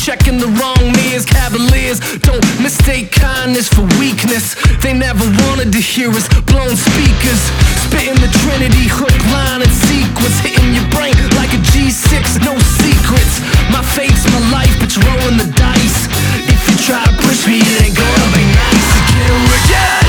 checking the wrong mirrors. Cavaliers don't mistake kindness for weakness. They never wanted to hear us, blown speakers. Spitting the Trinity, hook, line, and sequence. Hitting your brain like a G6, no secrets. My faith's my life, but you're rolling the dice. If you try to push me, it ain't gonna be nice. Get wicked.